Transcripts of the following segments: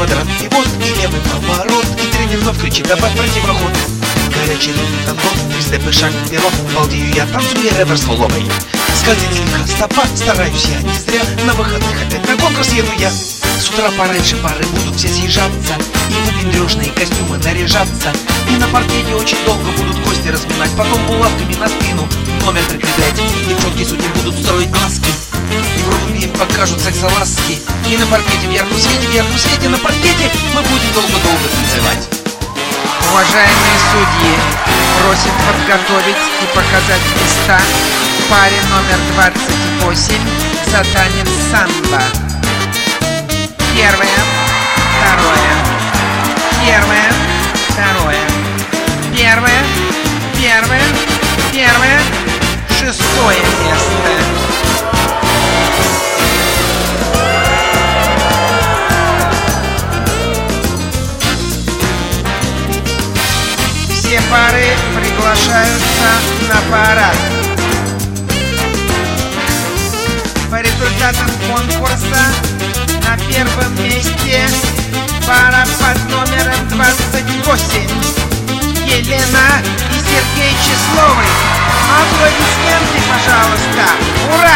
квадрат, пивот и левый поворот. И тренер вновь кричит: добавь противоход. Горячий ритм танцов, 3 степа, шаг вперед. Балдею я, танцую реверс фолловый. Скользит слегка стопа, стараюсь я не зря. На выходных опять на конкурс еду я. С утра пораньше пары будут все съезжаться и в выпендрежные костюмы наряжаться. И на паркете очень долго будут кости разминать, потом булавками на спину номер прикреплять. Девчонки судьи будут строить глазки и вруби им покажут сексоласки. И на паркете в ярком свете, на паркете мы будем долго-долго танцевать. Уважаемые судьи, просим подготовить и показать места паре номер 28 за танец самбо. Первое, второе, первое, второе, первое, шестое место. Все пары приглашаются на парад. По результатам конкурса на первом месте пара под номером 28 Елена и Сергей Числовы. Аплодисменты, пожалуйста! Ура!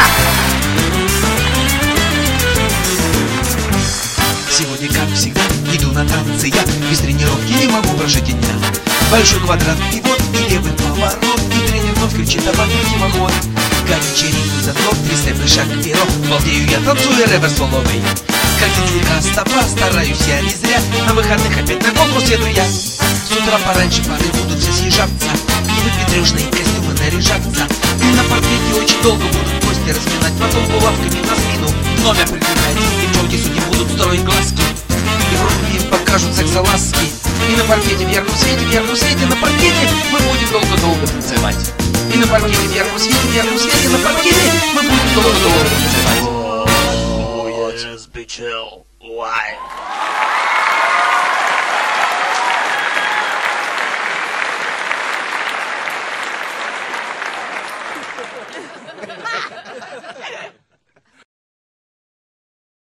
Сегодня, как всегда, иду на танцы я. Без тренировки не могу прожить и дня. Большой квадрат, пивот и левый поворот. И тренер вновь кричит: добавь противоход. Горячий ритм танцов, 3 степа, шаг вперед. Балдею я, танцую реверс фолловый. Скользит слегка стопа, стараюсь я не зря. На выходных опять на конкурс еду я. С утра пораньше пары будут все съезжаться и в выпендрежные костюмы наряжаться. И на паркете очень долго будут кости разминать, потом булавками на спину номер прикреплять. Девчонки судьи будут строить глазки и вруби им покажут сексоласки. И на паркете в ярком свете, на паркете мы будем долго-долго танцевать. И на паркете в ярком свете, на паркете мы будем долго-долго танцевать. Be chill. Why?